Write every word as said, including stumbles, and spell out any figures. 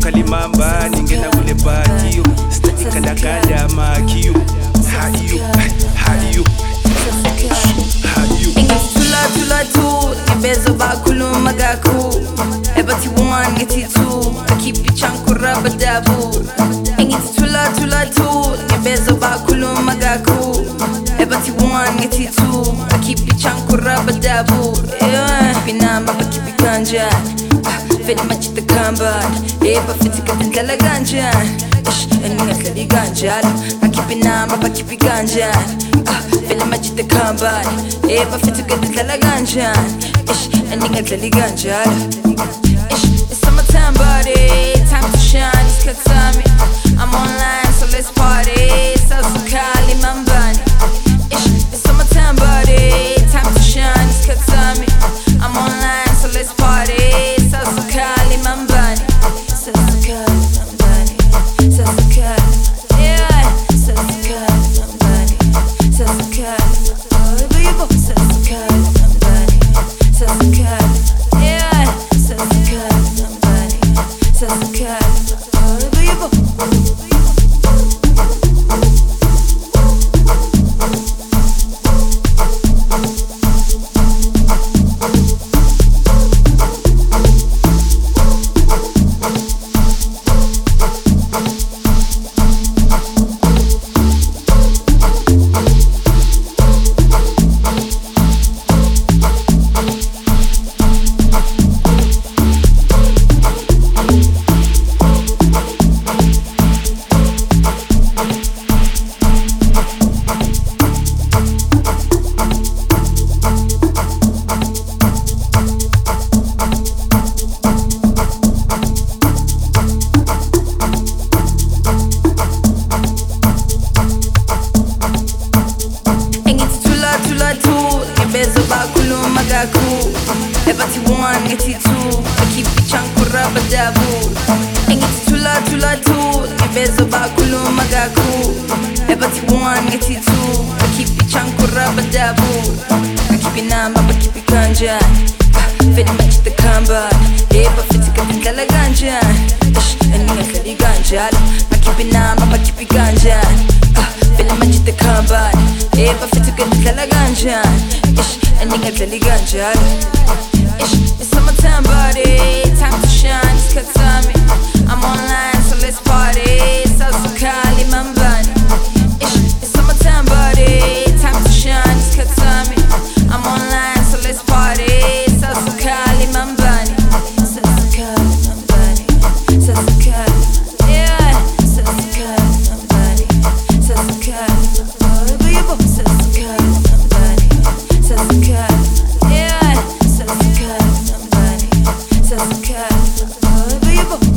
kalimamba ningena kule patio staki kandakanda makio hayo hayo hayo tula tula tu ngebezo bakhuluma kakhulu ebathi one ngithi two akhipha ichankura badabu engithi tula tula tu ngebezo bakhuluma kakhulu ebathi one ngithi two akhipha ichankura badabu binama bakhipha kanjani vele majita kambani eba fithi kadindlela kanjani eningahlali kanjalo akhipha inamba bakhipha kanjani vele majita kambani eba fithi kadindlela kanjani eningahlali kanjalo it's summertime buddy time to shine isikhathi sami I'm online so let's party sasukali mambani it's summertime buddy time to shine isikhathi sami I'm online so let's party sasukali mambani sasukali mambani sasukali yeah sasukali mambani sasukali baby sasukali mambani sasukali yeah sasukali mambani sasukali baby ngebezo bakhuluma kakhulu ebathi one ngithi two akhipha ichankura badabu engithi tula tula two ngebezo bakhuluma kakhulu ebathi one ngithi two akhipha ichankura badabu akhipha inamba bakhipha kanjani vele majita kambani eba fithi kadindlela kanjani eningahlali kanjalo akhipha inamba bakhipha kanjani vele majita kambani eba fithi kadindlela kanjani eningahlali kanjalo it's summertime buddy time to shine isikhathi sami I'm online so let's party sasukali mambani it's summertime buddy time to shine isikhathi sami I'm online so let's party sasukali mambani sasukali mambani sasukali yeah sasukali mambani sasukali baby sasukali mambani sasukali yeah sasukali mambani sasukali baby